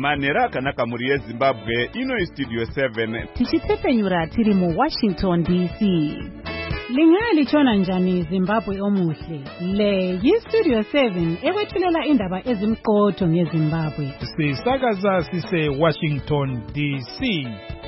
Manhero akanaka muri yeZimbabwe, ino Studio 7. Tichipfepenyura tiri mu Washington DC. Lingalichona njani Zimbabwe omuhle? Le yiStudio 7 ekwethulela indaba ezimqotho ngeZimbabwe. Sisakaza sise Washington DC.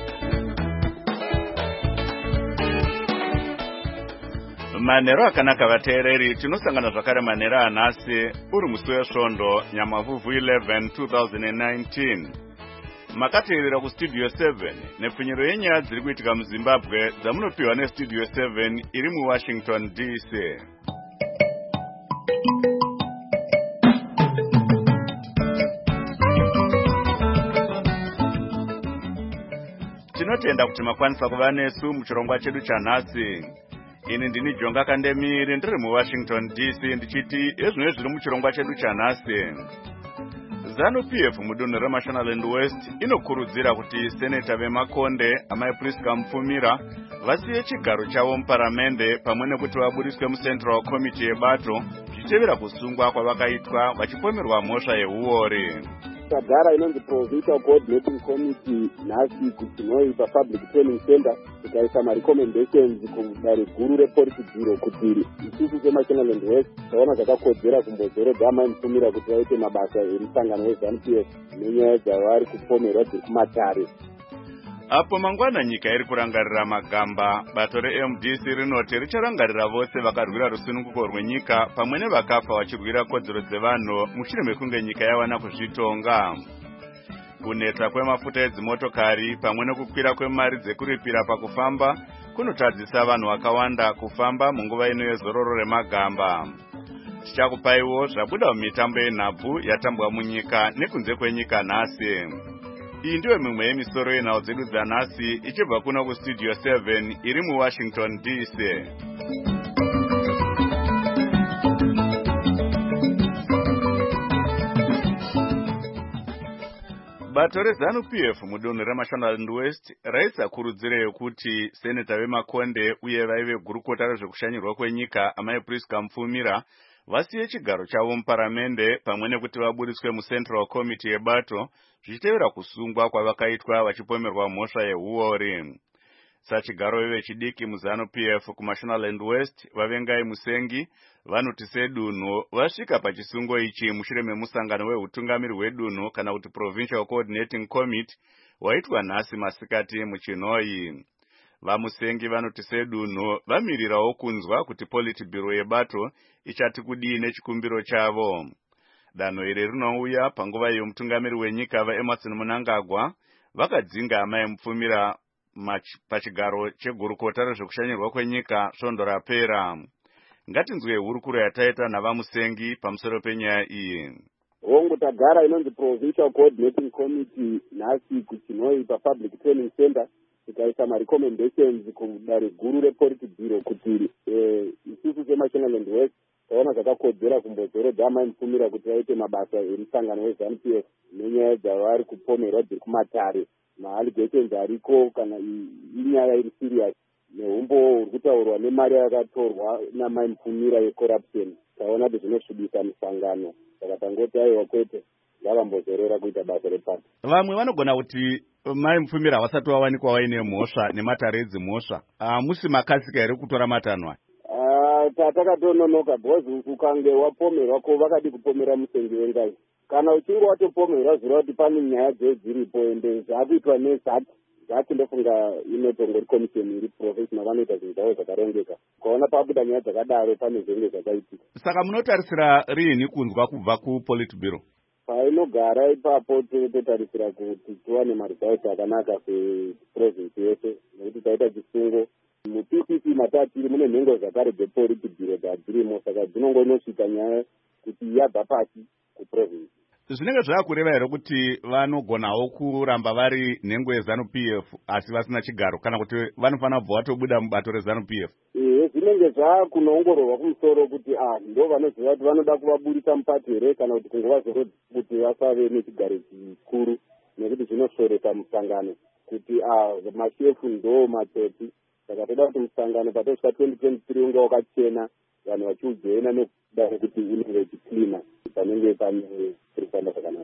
Manhero akanaka vateereri, tinosangana zvakare manhero anhasi uri musi wesvondo Nyamavhuvhu 11 2019. Makateerera kuStudio 7 nepfunyiro yenyaya dziri kuitika muZimbabwe dzamunopiwa neStudio 7 iri muWashington DC. Tinotenda kuti makwanisa kuva nesu muchirongwa chedu chanhasi. Ini ndini Jonga Kandemiri ndiri muWashington DC ndichiti ezvino zviri muchirongwa chedu chanhasi. ZANU-PF mudunhu reMashonaland West inokurudzira kuti seneta veMakonde Amai Priska Mupfumira vasiye chigaro chavo muparamende pamwe nekuti vabudiswe muCentral Committee yebato zvichitevera kusungwa kwavakaitwa vachipomerwa mhosva yeuori. Tagara inonzi Provincial Coordinating Committee nhasi kuChinoi paPublic Training Center ikaisa marecommendations kudare guru rePolitburo kuti isusu seMashonaland West taona zvakakodzera kumbozorodza Amai Mupfumira kuti vaite mabasa emusangano weZANU-PF nenyaya dzavari kupomerwa dziri kumatare. Apo mangwana nyika iri kurangarira magamba, bato reMDC rinoti richarangarira vose vakarwira rusununguko rwenyika pamwe nevakafa vachirwira kodzero dzevanhu mushure mekunge nyika yawana kuzvitonga. Kuneta kwemafuta edzimotokari pamwe nekukwira kwemari dzekuripira pakufamba kunotadzisa vanhu vakawanda kufamba munguva ino yezororo remagamba. Tichakupaiwo zvabuda mumitambo yenhabvu yatambwa munyika nekunze kwenyika nhasi. Iyi ndiyo mimwe yemisoro yenhau dzedu dzanhasi ichibva kuno kuStudio 7 iri muWashington DC. Bato reZANU-PF mudunhu reMashonaland West raisa kurudziro yekuti seneta veMakonde uye vaive gurukota rezvekushanyirwa kwenyika Amai Priska Mupfumira vasiye chigaro chavo muparamende pamwe nekuti vabudiswe muCentral Committee yebato zvichitevera kusungwa kwavakaitwa vachipomerwa mhosva yeuori. Sachigaro vevechidiki muZANU-PF kuMashonaland West vavengai Musengi vanoti sedunhu vasvika pachisungo ichi mushure memusangano wehutungamiri hwedunhu kana kuti Provincial Coordinating Committee waitwa nhasi masikati muChinoi. VaMusengi vanoti sedunhu vamirirawo kunzwa kuti Politburo yebato ichati kudii nechikumbiro chavo. Danho iri rinouya panguva iyo mutungamiri wenyika vaEmmerson Mnangagwa vakadzinga Amai Mupfumira pachigaro chegurukota rezvekushanyirwa kwenyika svondo rapera. Ngatinzwe hurukuro yataita navaMusengi pamusoro penyaya iyi. Hongu Tagara inonzi Provincial Coordinating Committee nhasi kuChinoi paPublic Training Center ikaisa marecommendations kudare guru rePolitburo kuti isusu seMashonaland West taona zvakakodzera kumbozorodza Amai Mupfumira kuti vaite mabasa emusangano weZANU-PF nenyaya dzavari kupomerwa dziri kumatare. Maallegations ariko kana inyaya iri serious neumbo huri kutaurwa nemari yakatorwa naMai Mupfumira yecorruption. Taona kuti zvinosvibisa musangano saka tangoti aiwa kwete ngavambozorora kuita basa repato. Vamwe vanogona kuti Mai Mupfumira vasati vawanikwa vaine mhosva nematare edzimhosva. Musi makasika here kutora matanhwa? Takatononoka because ukange wapomerwa ko vakadi kupomera Musengi wengai. Kana uchinge watopomerwa zvirova kuti pane nyaya dziripo ende zvakuitwa nezati ndofunga inotongori komisheni iri professional vanoita zvinhu zvavo zvakarongeka. Ukaona pabuda nyaya dzakadaro pane zvinenge zvakaitika. Saka munotarisira riini kunzwa kubva kuPolitburo? Painogara ipapo totarisira kuti tiwane maresults akanaka seprovince yese nekuti taita chisungo muPPP matatiri mune nhengo zvakare dzePolitburo dzadzirimo saka dzinongonosvika nyaya kuti yabva pasi kuprovince. Zvinenge zvaakureva here kuti vanogonawo kuramba vari nhengo yeZANU-PF asi vasina chigaro kana kuti vanofanira kubva vatobuda mubato reZANU-PF? Zvinenge zvaakunoongororwa kumusoro kuti ndo vanoziva kuti vanoda kuvaburisa mupato here kana kuti kungovazorodza kuti vasave nechigaro chikuru nekuti zvinosoresa musangano kuti mashefu ndo matsotsi. Saka toda kuti musangano patosvika 2023 unge wakachena vanhu vachiujoina nekuda kuti unenge uchiklina panenge pane zvakanaka.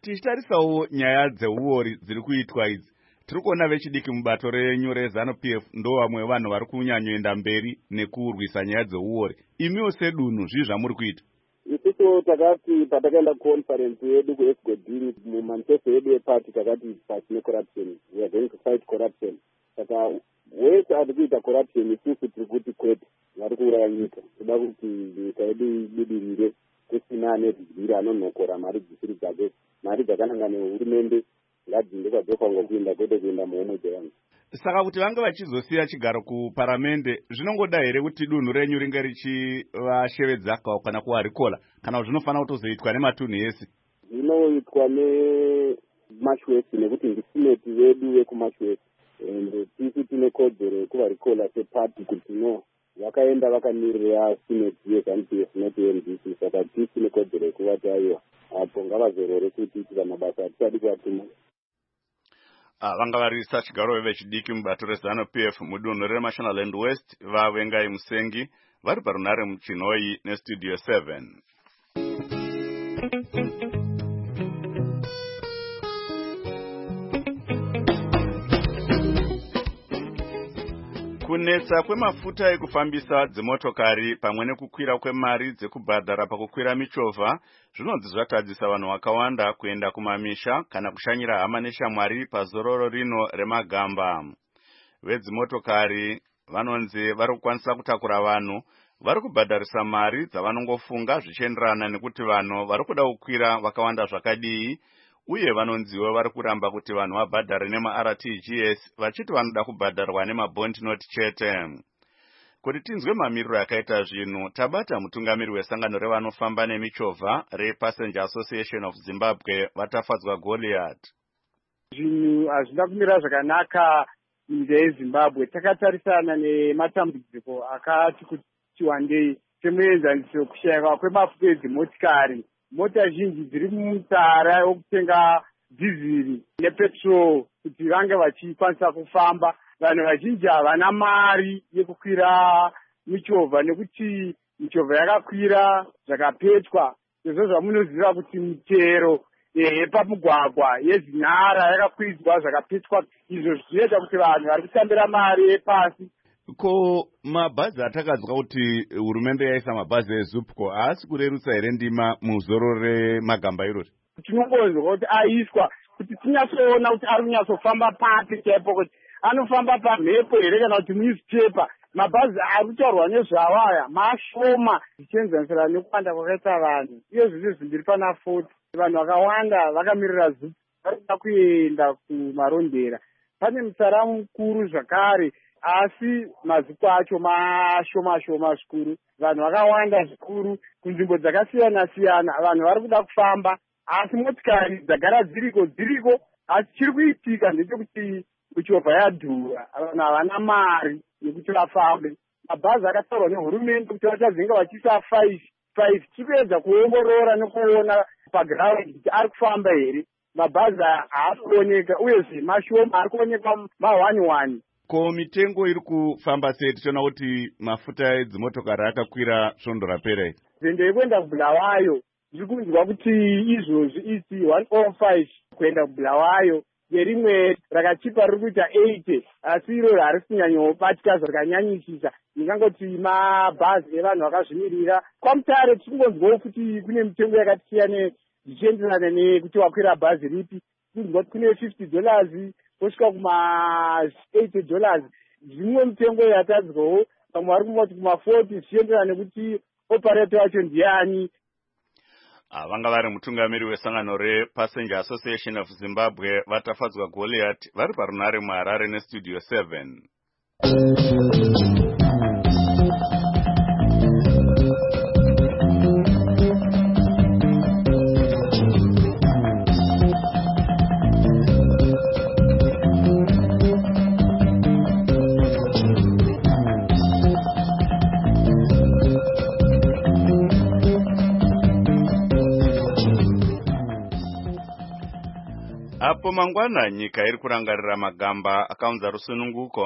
tichitarisawo nyaya dzeuori dziri kuitwa idzi, tiri kuona vechidiki mubato renyu reZANU-PF ndo vamwe vanhu vari kunyanyoenda mberi nekurwisa nyaya dzeuori. Imiwo sedunhu zvii zvamuri kuita? Isusu takati patakaenda conference yedu kuESGODIRI mumanifesto yedu yeparty takati pasine corruption, we are going to fight corruption. Saka wese ari kuita corruption isusu tiri kuti kwete, vari kuuraya nyika. Toda kuti nyika yedu ibudirire kusina anedzira anonokora mari dzisiri dzake, mari dzakananga nehurumende ngadziende kwadzofanirwa kuenda kwete kuenda muhomwe dzevanhu. Saka kuti vange vachizosiya chigaro kuparamende, zvinongoda here kuti dunhu renyu ringe richivashevedza kana kuvarikola, kana kuti zvinofanira kutozoitwa nematunhu ese? Zvinoitwa neMashwesi nekuti ndisineti vedu vekuMashwesi, ende tisi tine kodzero yekuvarikola sepati kuti no vakaenda vakamirira sineti yeZANU-PF not NDC, saka tisi tine kodzero yekuvati aiwa apo ngavazorore kuti itika mabasa atisadi kuvatuma. Vanga varisa chigaro vechidiki mubato reZANU-PF mudunhu reMashonaland West vavengai Musengi vari parunare muChinhoyi neStudio 7. Kunetsa kwemafuta ekufambisa dzimotokari pamwe nekukwira kwemari dzekubhadhara pakukwira michovha zvinonzi zvatadzisa vanhu vakawanda kuenda kumamisha kana kushanyira hama neshamwari pazororo rino remagamba. Vedzimotokari vanonzi vari kukwanisa kutakura vanhu, vari kubhadharisa mari dzavanongofunga zvichienderana nekuti vanhu vari kuda kukwira vakawanda zvakadii, uye vanonziwo vari kuramba kuti vanhu vabhadhare nemaRTGS vachiti vanoda kubhadharwa nemabond note chete. Kuti tinzwe mamiriro akaita zvinhu, tabata mutungamiri wesangano revanofamba nemichovha rePassenger Association of Zimbabwe vatafadzwa Goliath. Zvinhu hazvina kumira zvakanaka munyika yeZimbabwe. Takatarisana nematambudziko akati kuti wandei semuenzaniso kushayikwa kwemafuta edzimotikari. Mota zhinji dziri mutsara wokutenga dhiziri nepetrol kuti vange vachikwanisa kufamba. Vanhu vazhinji havana mari yekukwira michovha nekuti michovha yakakwira zvakapetwa. Izvo zvamunoziva kuti mitero yepamugwagwa yezinhara yakakwidzwa zvakapetwa. Izvo zvinoita kuti vanhu vari kutambira mari yepasi. Ko mabhazi atakadzwa kuti hurumende yaisa mabhazi eZupco haasi kurerutsa here ndima muzoro remagamba irori? Tinongonzwa kuti aiswa kuti tinyatsoona kuti ari kunyatsofamba papi chaipo, kuti anofamba pamhepo here kana kuti newspaper. Mabhazi ari kutaurwa nezvawaya mashoma zvichienzanisira nekuwanda kwakaita vanhu. Iyo zvizvi zvindiri pana 40 vanhu vakawanda vakamirira Zupco vari kuda kuenda kumarondera. Pane mutsara mukuru zvakare, asi maziko acho mashoma zvikuru. Vanhu vakawanda zvikuru kunzvimbo dzakasiyana-siyana. Vanhu vari kuda kufamba asi motikari dzagara dziriko. Asi chiri kuitika ndechekuti michovha yadhura, vanhu havana mari yekuti vafambe. Mabhazi akataurwa nehurumende kuti vachazenge vachiisa 5 chikuedza kuongorora nekuona paground kuti ari kufamba here. Mabhazi haasi kuoneka, uyezve mashoma ari kuonekwa ma1. Ko mitengo iri kufamba sei? Tichiona kuti mafuta edzimotokari akakwira svondo rapera iri. Nzendo yekuenda kuBulawayo ndiri kunzwa kuti izvozvi isi 105 kuenda kuBulawayo, nerimwe rakachipa riri kuita 80, asi iro harisi kunyanyobatika zvakanyanyisisa. Ndingangoti mabhazi evanhu vakazvimirira. Kwamutare tichikungonzwawo kuti kune mitengo yakati siyane zvichienderana nekuti wakwira bhazi ripi. Kunzwa kuti kune $50 kusvika kuma$80. Zvimwe mitengo yatadzwawo, vamwe vari kumati kuma40 zvichienderana nekuti operator wacho ndiani. Vanga vari mutungamiri wesangano rePassenger Association of Zimbabwe vatafadzwa Goliath vari parunare muHarare neStudio 7. Apo mangwana nyika iri kurangarira magamba akaunza rusununguko,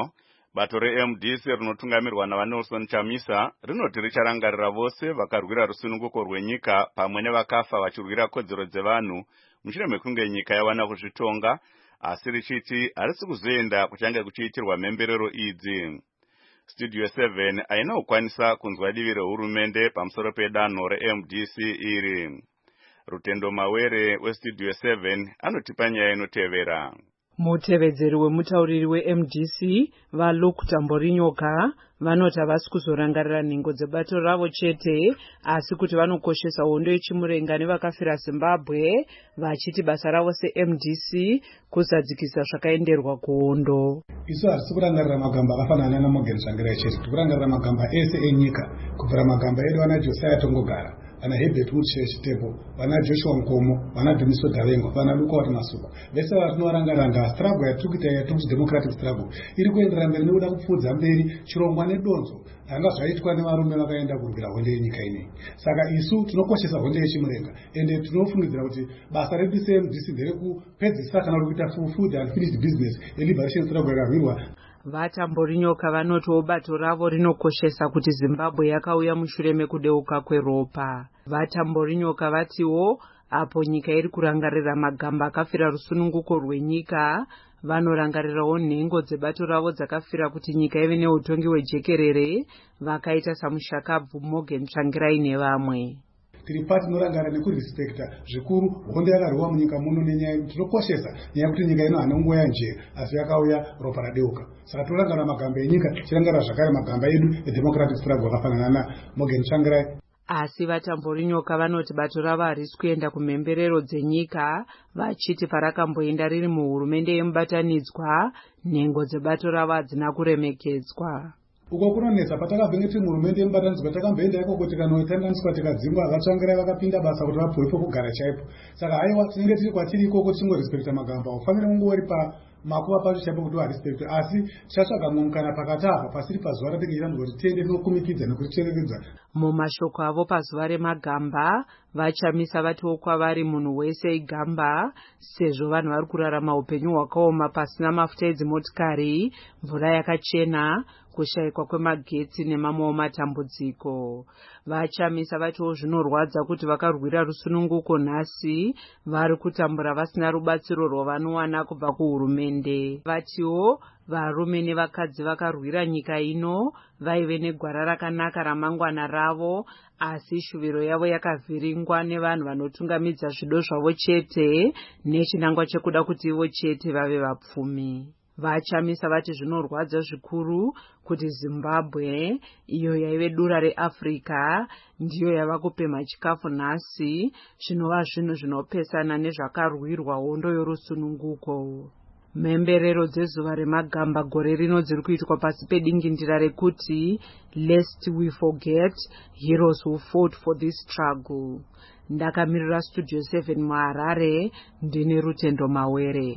Bato reMDC rinotungamirwa naVanelson Chamisa rinoti richarangarira vose vakarwira rusununguko rwenyika pamwe nevakafa vachirwira kodzero dzevanhu mushure mekunge nyika yawana kuzvitonga, asi richiti harisi kuzoenda kuchange kuchiitirwa mhemberero idzi. Studio 7 haina kukwanisa kunzwa divi rehurumende pamusoro pedanho reMDC iri. Rutendo Mawere weStudio 7 anotipa nyaya inotevera. Mutevedzeri wemutauriri weMDC vaLuke Tamborinyoka vanoti havasi kuzorangarira nhengo dzebato ravo chete, asi kuti vanokoshesa hondo yechimurenga nevakafira Zimbabwe, vachiti basa ravo seMDC kuzadzikisa zvakaenderwa kuhondo. Isu harisi kurangarira magamba akafanana naMorgan Tsvangirai chete, tikurangarira magamba ese enyika, kubvira magamba edu vana Josiah Tongogara, vana Herbert Chitepo, vana Joshua Nkomo, vana Dumiso Davengo, vana Lukawati Masuku. Vese vatinorangarira struggle yatiri democratic struggle iri kuenderera mberi nekuda kupfudza mberi chirongwa nedonzo zvanga zvaitwa nevarume vakaenda kurwira hondo yenyika ineyi. Saka isu tinokoshesa hondo yechimurenga ende tinofungidzira kuti basa redu seMDC nderekupedzisa kana kuita food and finished business yeliberation struggle yakarwirwa. Vatamborinyoka vanotiwo bato ravo rinokoshesa kuti Zimbabwe yakauya mushure mekudeuka kweropa. Vatamborinyoka vatiwo apo nyika iri kurangarira magamba akafira rusununguko rwenyika, vanorangarirawo nhengo dzebato ravo dzakafira kuti nyika ive neutongi hwejekerere, vakaita samushakabvu Morgan Tsvangirai nevamwe. Tiri pati tinorangarira nekurispekta zvikuru hondo yakarwiwa munyika muno nenyaya tinokoshesa nyaya yekuti nyika ino hana nguva njere asi yakauya ropa radeuka. Saka torangarira magamba enyika, tirangarira zvakare magamba edu edemocratic struggle akafanana naMorgan Tsvangirai. Asi Vatamborinyoka vanoti bato ravo harisi kuenda kumhemberero dzenyika, vachiti parakamboenda riri muhurumende yemubatanidzwa, nhengo dzebato ravo hadzina kuremekedzwa. Uko kunonetsa patakabvenge tiri muhurumende yemubatanidzwa takamboenda ikoko tikanotenganiswa tikadzingwa Tsvangirai vakapinda basa kuti vapuwe pokugara chaipo. Saka haiwa tinenge tiri kwatiri ikoko tichingorespekta magamba, ufanire kunge uri makuva pacho chaipo kuti warespekta, asi tichatsvaga mumukana pakati apa pasiri pazuva ratingeirambwa kuti tiende tinokumikidza nekuticherechedza. Mumashoko avo pazuva remagamba, Vachamisa vatiwo kwavari munhu wese igamba, sezvo vanhu vari kurarama upenyu hwakaoma pasina mafuta edzimotikari, mvura yakachena, kushayikwa kwemagetsi nemamwewo matambudziko. Vachamisa vatiwo zvinorwadza kuti vakarwira rusununguko nhasi vari kutambura vasina rubatsiro rwavanowana kubva kuhurumende. Vatiwo varume nevakadzi vakarwira nyika ino vaive negwara rakanaka ramangwana ravo, asi shuviro yavo yakavhiringwa nevanhu vanotungamidza zvido zvavo chete nechinangwa chekuda kuti ivo chete vave vapfumi. Vachamisa vati zvinorwadza zvikuru kuti Zimbabwe, iyo yaive dura reAfrica, ndiyo yava kupemha chikafu nhasi, zvinova zvinhu zvinopesana nezvakarwirwa hondo yorusununguko. Mhemberero dzezuva remagamba gore rino dziri kuitwa pasi pedingindira rekuti lest we forget heroes who fought for this struggle. Ndakamirira Studio 7 muHarare, ndine Rutendo Mawere.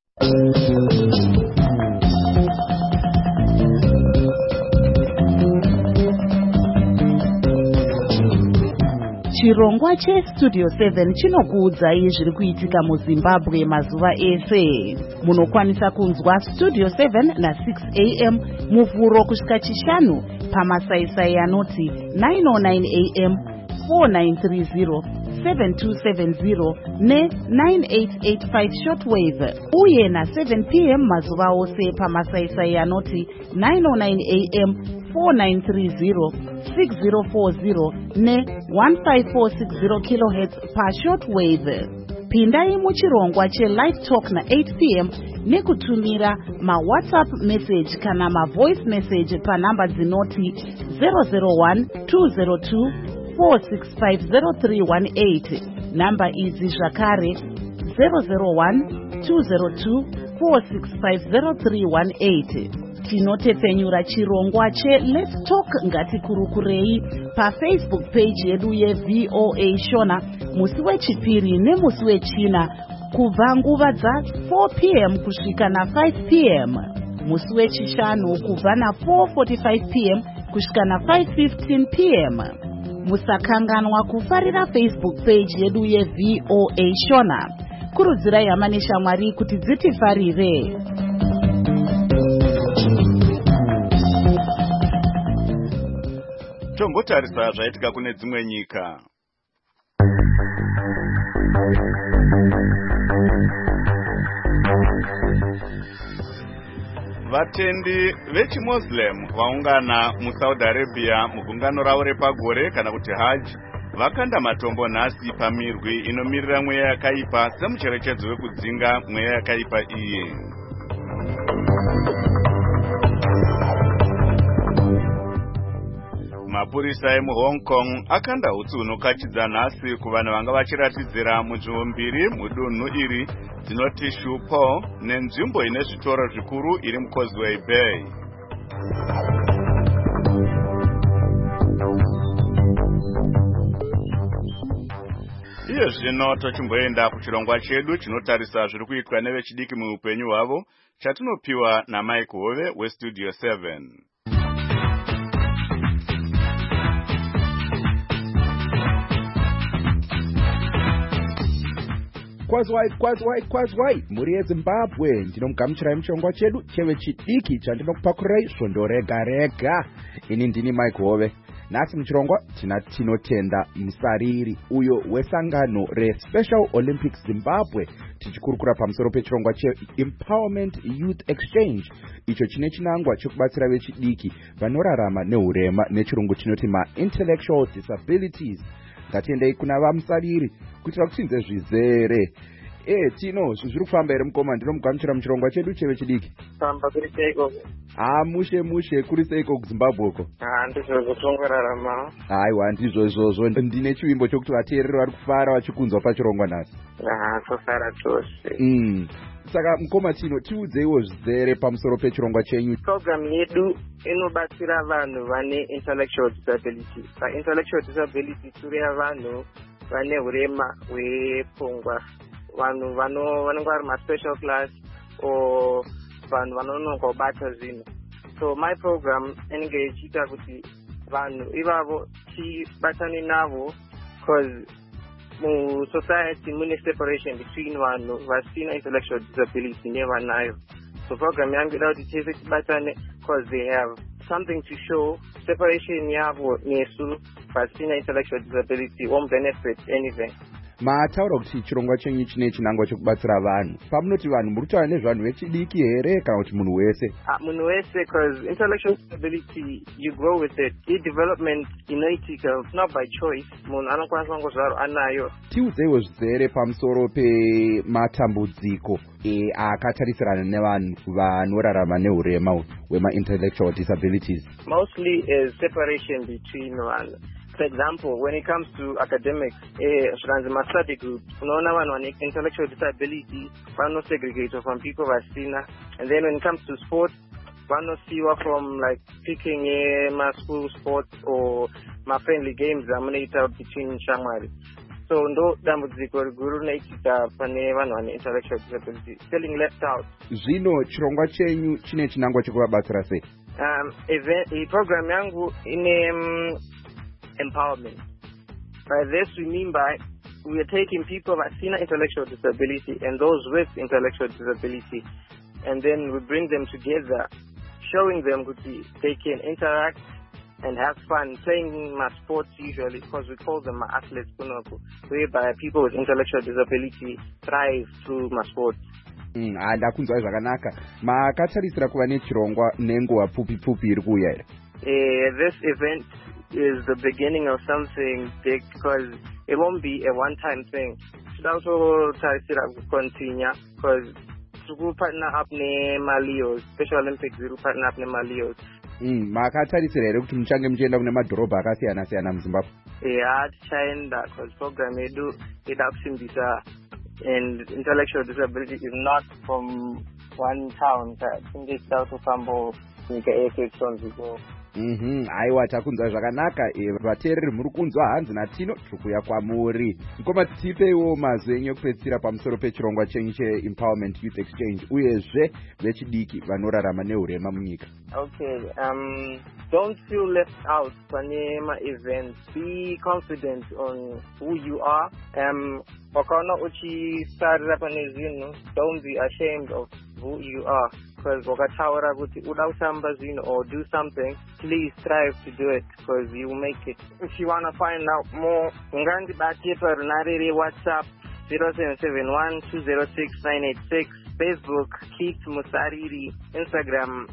Chirongwa cheStudio 7 chinokuudzai zviri kuitika muZimbabwe mazuva ese. Munokwanisa kunzwa Studio 7 na6 am muvhuro kusvika chishanu pamasaisai anoti 909 am, 4930, 7270 ne9885 shortwave, uye na7 pm mazuva ose pamasaisai anoti 909 am, 4930, 6040 ne1546 kHz pashortwave. Pindai muchirongwa cheLive Talk na8 pm nekutumira maWhatsApp message kana mavoice message panhamba dzinoti 001-202-4650318. Namba idzi zvakare 001-202-4650318. Tinotepfenyura chirongwa cheLet's Talk ngatikurukurei paFacebook page yedu yeVOA Shona musi wechipiri nemusi wechina kubva nguva dza4 pm kusvika na5 pm, musi wechishanu kubva na4:45 pm kusvika na5:15 pm. Musakanganwa kufarira Facebook page yedu yeVOA Shona. Kurudzirai hama neshamwari kuti dzitifarire. tombotarisa zvaitika kune dzimwe nyika. Vatendi vechiMuslim vaungana muSaudi Arabia mugungano ravo repagore kana kuti Hajj vakanda matombo nhasi pamirwi inomirira mweya yakaipa semucherechedzo wekudzinga mweya yakaipa iyi. Mapurisa emuHong Kong akanda hutsi hunokachidza nhasi kuvanhu vanga vachiratidzira munzvimbo mbiri mudunhu iri dzinoti Shupo nenzvimbo ine zvitoro zvikuru iri muCauseway Bay. Iye zvino tochimboenda kuchirongwa chedu chinotarisa zviri kuitwa nevechidiki muupenyu hwavo chatinopiwa naMike Hove weStudio 7. Kwazwai muri yeZimbabwe ndinomugamuchirai muchirongwa chedu chevechidiki chandinokupakurai svondo rega rega. Ini ndini Mike Hove. Nhasi muchirongwa tinotenda Musariri uyo wesangano reSpecial Olympics Zimbabwe tichikurukura pamusoro pechirongwa cheEmpowerment Youth Exchange icho chine chinangwa chekubatsira vechidiki vanorarama nehurema nechirungu chinoti ma-intellectual disabilities. Ngatiendei kuna vamusariri kuitira kuchinze zvizere. Tino zviri kufamba here mukoma? Ndinomugamuchira muchirongwa chedu chevechidiki. Famba kuri seiko? Mushe kuri seiko kuZimbabwe uko? Ndizvo tongorarama. Aiwa, ndizvo izvozvo. Ndine chivimbo chokuti vateereri vari kufara vachikunzwa pachirongwa nhasi. Tofara chose. Saka mukoma Tino, tiudzeiwo zvizere pamusoro pechirongwa chenyu. Program yedu inobatsira vanhu vane intellectual disability. Intellectual disability kureva vanhu vane hurema hwepfungwa, vanhu vanenge vari ma-special class or vanhu vanononga kubata zvinhu. So my program inenge ichiita kuti vanhu ivavo tibatane navo because society mune separation between vanhu vasina intellectual disability nevanayo. So program yangu ida kuti tese tibatane because they have something to show. Separation yavo nesu vasina intellectual disability won't benefit anything. Mataura kuti chirongwa chenyu chine chinangwa chekubatsira vanhu. Pamunoti vanhu muri kutaura nezvanhu vechidiki here kana kuti munhu wese? Munhu wese, because intellectual disability you grow with it. Development inoitika not by choice. Munhu anokwanisa kungozvaro anayo. Tiudzeiwo zvizere pamusoro pematambudziko akatarisirana nevanhu vanorarama nehurema hwema-intellectual disabilities. Mostly is separation between vanhu. For example, when it comes to academics, study groups, unaona vanhu vane intellectual disability vanosegregate from people vasina. And then when it comes to sports, vanosiwa from like picking school sports or friendly games amunoita between shamwari. So ndo dambudziko riguru rinoitika pane vanhu vane intellectual disability, feeling left out. Zvino chirongwa chenyu chine chinangwa chekuvabatsira sei? Program yangu ine empowerment. By this we mean by we are taking people that see intellectual disability and those with intellectual disability, and then we bring them together, showing them that they can interact and have fun playing my sports usually, because we call them my athletes, whereby people with intellectual disability thrive through my sports. Ndakunzwa zvakanaka. Makatarisira kuva nechirongwa nenguva pfupi iri kuuya here? This event is the beginning of something big, because it won't be a one-time thing. Should also tarisira continue, because to partner up ne Malios, Special Olympics will partner up ne Malios. Makatarisira here kuti muchange muchienda kune madhorobha akasiyana-siyana muZimbabwe? Tichaenda, because program yedu ida kusimbisa, and intellectual disability is not from one town. Tinge tichitofamba nyika yese tonziko. Aiwa, takunzwa zvakanaka. Vateereri muri kunzwa hanzi naTino tikuya kwamuri. Mukoma tipeiwo mazwi enyu ekupedzisira pamusoro pechirongwa chenyu cheEmpowerment Youth Exchange uyezve vechidiki vanorarama nehurema munyika. Okay, don't feel left out pane ma-events. Be confident on who you are. Wakaona uchisarira pane zvinhu, don't be ashamed of who you are. because wakataura kuti uda kutamba zvinhu or do something, please strive to do it because you will make it. If you want to find out more, ungandibate parunare reWhatsApp 0771206986, Facebook Keith Musariri, Instagram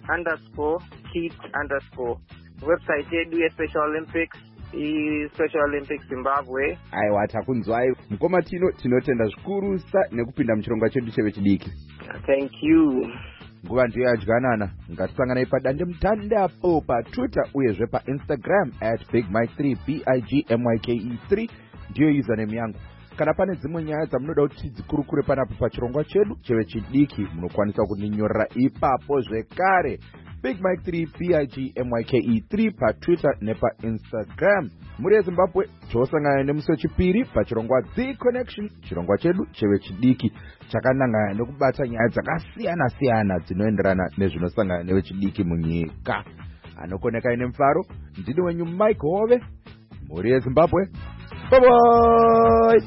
_Keith_. Website yedu yeSpecial Olympics Special Olympics Zimbabwe. Aiwa, takunzwai mukoma tinotenda zvikurusa nekupinda muchirongwa chedu chevechidiki. Thank you. Nguva ndiyo yadyanana. Ngatisanganai padande mutandapo paTwitter uyezve paInstagram @BigMike3 BIGMYKE3 ndiyo username yangu. Kana pane dzimwe nyaya dzamunoda kuti dzikurukure panapo pachirongwa chedu chevechidiki, munokwanisa kundinyorera ipapo zvekare. BigMike3 BIGMYKE3 paTwitter nepaInstagram. Muri yeZimbabwe tosangana nemusi wechipiri pachirongwa The Connection, chirongwa chedu chevechidiki chakanangana nekubata nyaya dzakasiyana siyana dzinoenderana nezvinosangana nevechidiki munyika. Anokoneka ine mufaro, ndini wenyu Mike Hove, muri yeZimbabwe. Bye bye.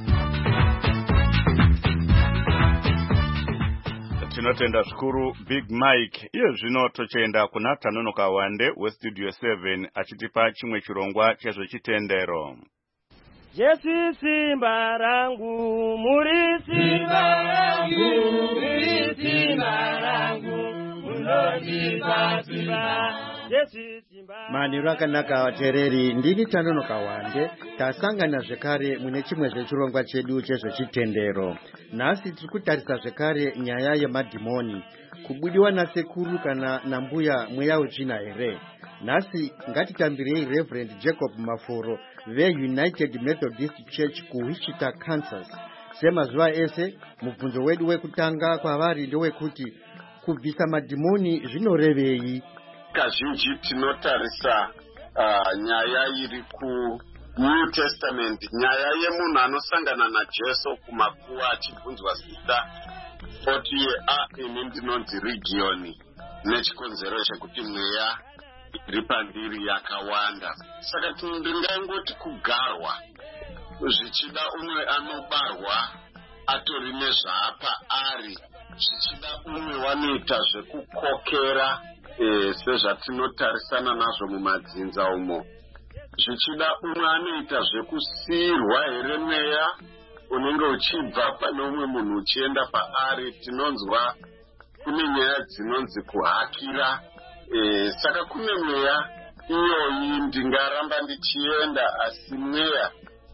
Tinotenda zvikuru Big Mike. Iye zvino tochenda kuna Tanonoka Wande weStudio 7 achitipa chimwe chirongwa chezvechitendero. Jesu simba rangu, muri simba rangu, muri simba rangu, munondipa simba. Maniro akanaka vateereri, ndini Tanonoka Wande. Tasangana zvekare mune chimwe zvechirongwa chedu chezvechitendero. Nhasi tiri kutarisa zvekare nyaya yemadhimoni, kubudiwa nasekuru kana nambuya mweya wetsvina here. Nhasi ngatitambirei Reverend Jacob Maforo veUnited Methodist Church kuWichita, Kansas. Semazuva ese mubvunzo wedu wekutanga kwavari ndewekuti kubvisa madhimoni zvinorevei. Kazhinji tinotarisa nyaya iri kuNew Testament, nyaya yemunhu anosangana naJesu kumakuwa achibvunzwa zita oti ini ndinonzi Region, nechikonzero chekuti mweya iri pandiri yakawanda. Saka ndingangoti kugarwa, zvichida umwe anobarwa atori nezvaapa ari, zvichida umwe wanoita zvekukokera sezvatinotarisana nazvo mumadzinza umo, zvichida umwe anoita zvekusiyirwa here mweya unenge uchibva pane umwe munhu uchienda paari. Tinonzwa kune nyaya dzinonzi kuhakira. Saka kune mweya iyoyi ndingaramba ndichienda, asi mweya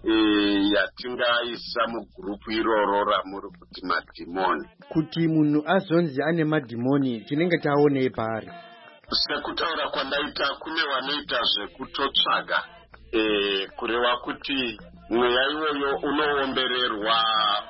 yatingaisa mugurupu iroro ramuri kuti madhimoni. Kuti munhu azonzi ane madhimoni tinenge taonei paari? Sekutaura kwandaita, kune vanoita zvekutotsvaga, kureva kuti mweya iwoyo unoombererwa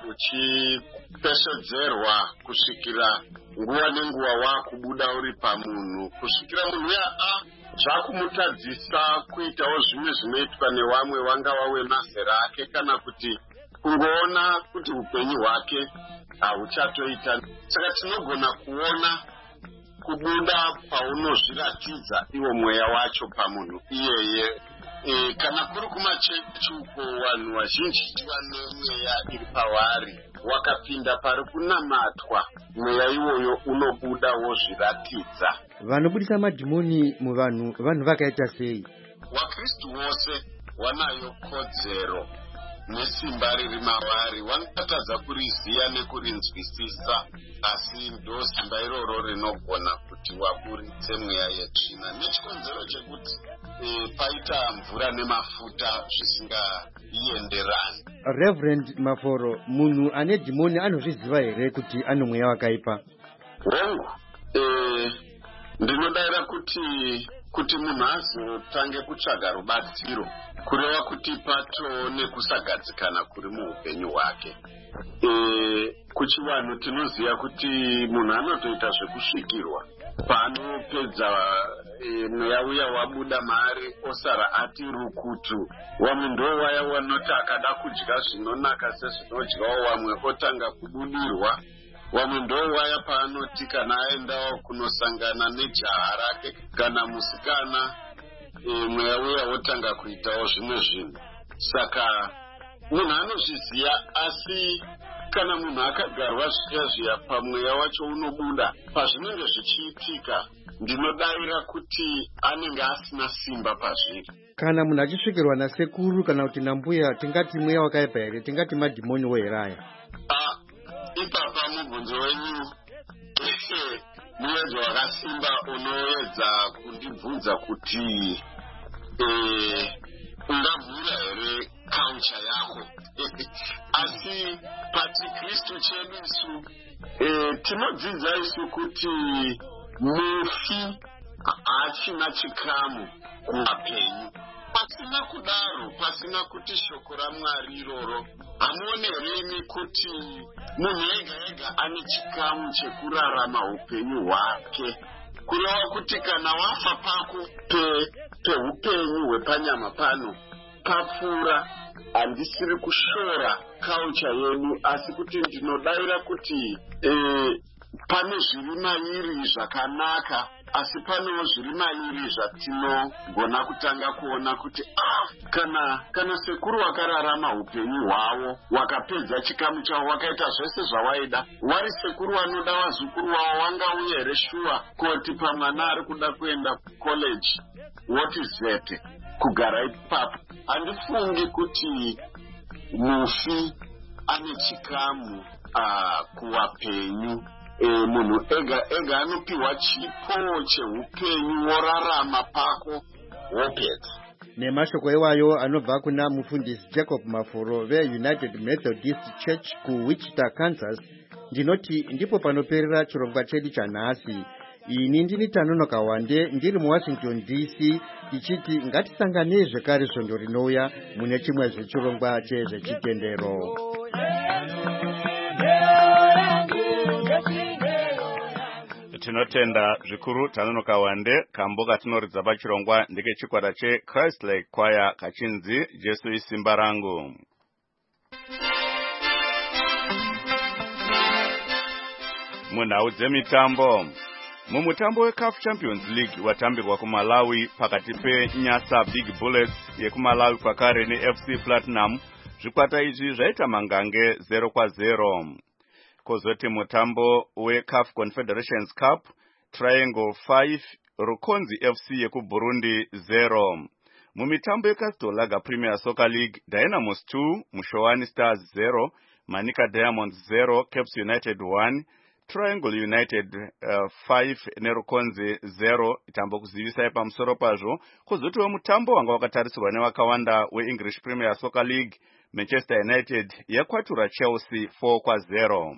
uchipeshedzerwa kusvikira nguva nenguva wakubuda uri pamunhu, kusvikira munhu zvakumutadzisa kuitawo zvimwe zvinoitwa nevamwe, wangava wemazera ake kana kuti kungoona kuti upenyu hwake hauchatoita. Saka tinogona kuona kubuda paunozviratidza iwo mweya wacho pamunhu iyeye. Kana kuri kumachechi uko vanhu vazhinji vane mweya iri pavari, wakapinda pari kunamatwa, mweya iwoyo unobuda wozviratidza. Vanobudisa madhimoni muvanhu vanhu vakaita sei? VaKristu vose vanayo kodzero nesimba riri mavari, vanotadza kuriziya nekurinzwisisa, asi ndo simba iroro rinogona kuti vaburitse mweya yetsvina, nechikonzero chekuti paita mvura nemafuta zvisingaenderani. Reverend Maforo, munhu ane dhimoni anozviziva here kuti ane mweya wakaipa? Hongu, ndinodayira kuti munhu azotange kutsvaga rubatsiro, kureva kuti pato nekusagadzikana kuri muupenyu hwake. Kuchivanhu tinoziva kuti munhu anotoita zvekusvikirwa paanopedza mweya uya wabuda maari osara ati rukutu. Vamwe ndo waya wanoti akada kudya zvinonaka sezvinodyawo, vamwe otanga kubudirwa. Vamwe ndo waya paanoti kana aendawo kunosangana nejaha rake kana musikana, mweya uya wotanga kuitawo zvimwe zvinhu. Saka munhu anozviziya, asi kana munhu akagarwa zviya pamweya wacho unobuda pazvinenge zvichiitika ndinodavira kuti anenge asina simba pazviri. Kana munhu achisvikirwa nasekuru kana kuti nambuya tingati mweya wakaipa here, tingati madhimoniwo here aya? Ipapa mubvunzo wenyu muedzi wakasimba unoedza kundibvunza kuti ungavhura here culture yako. Asi pachikristu chedu isu tinodzidza isu kuti mufi hachina chikamu kuvapenyu. Pasina kudaro, pasina kuti shoko raMwari iroro, hamuone here kuti munhu ega ega ane chikamu chekurarama upenyu hwake. Kureva kuti kana wafa pako peupenyu hwepanyama pano papfuura, handisiri kushora culture yedu, asi kuti ndinodavira kuti pane zviri mairi zvakanaka, asi panewo zviri mairi zvatinogona kutanga kuona kuti kana sekuru wakararama upenyu hwavo, wakapedza chikamu chavo, wakaita zvese zvawaida, wari sekuru wanoda wazukuru wavo, wangauya here shuwa koti pamwana ari kuda kuenda college, what is that? Kugara ipapo. Handifungi kuti mufi ane chikamu kuvapenyu. Munhu ega ega anopiwa chipo cheupenyu, worarama pako wopedza. Nemashoko iwayo anobva kuna mufundisi Jacob Mafuro veUnited Methodist Church kuWichita, Kansas. Ndinoti ndipo panoperera chirongwa chedu chanhasi. Ini ndini Tanonoka Wande ndiri muWashington DC, tichiti ngatisanganei zvekare svondo rinouya mune chimwe zvechirongwa chezvechitendero. Tinotenda zvikuru Tanonoka Wande. Kambo katinoridza pachirongwa ndike chikwata cheChrist Like Choir kachinzi Jesu isimba rangu. Munhau dzemitambo. Mumutambo weCAF Champions League watambirwa kuMalawi pakati peNyasa Big Bullets yekuMalawi kwakare neFC Platinum, zvikwata izvi zvaita mangange 0-0. Kozoti mutambo weCAF Confederations Cup, Triangle 5 Rukonzi FC yekuBurundi 0. Mumitambo yeCastlegar Premier Soccer League, Dynamos 2 Mushowani Stars 0, Manika Diamonds 0, Caps United 1, Triangle United 5 neRukonzi 0. Itambo kuzivisa pamusoro pazvo. Kozoti mutambo wanga wakatarisirwa nevakawanda weEnglish Premier Soccer League, Manchester United yakwatura Chelsea 4-0.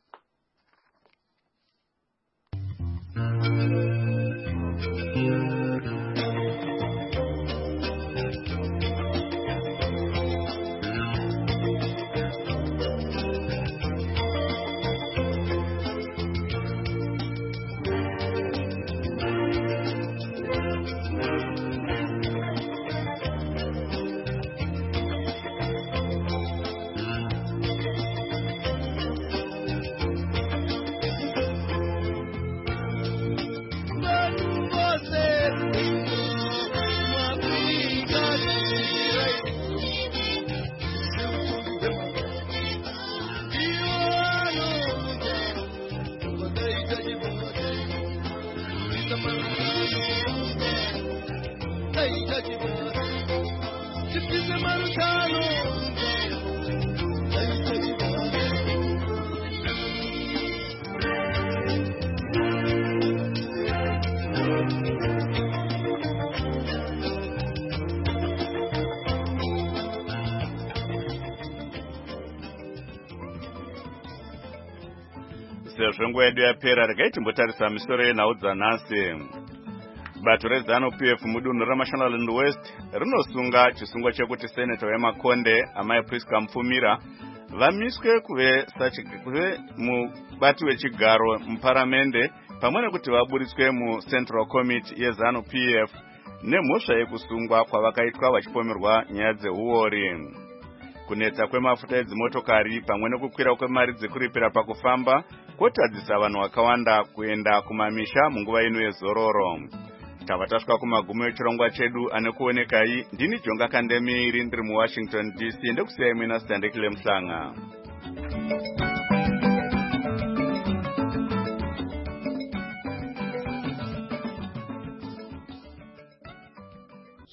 Sezvo yedu yapera, regai timbotarisa misoro yenhau dzanhasi. Bato reZANU-PF mudunhu raMashonaland West rinosunga chisungo chekuti Seneta weMakonde Amai Priska Mfumira vamiswe kuve mubati wechigaro muparamende, pamwe nekuti vaburitswe muCentral Committee yeZANU-PF nemhosva yekusungwa kwavakaitwa vachipomerwa nyaya dzeuori. Kunetsa kwemafuta edzimotokari pamwe nekukwira kwemari dzekuripira pakufamba kwotadzisa vanhu vakawanda kuenda kumamisha munguva ino yezororo. Tava tasvika kumagumo echirongwa chedu. Anekuonekai ndini Jonga Kandemiri ndiri muWashington DC, ndekusiyai mina Standekile Mhlanga.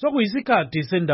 sokuyisikhathi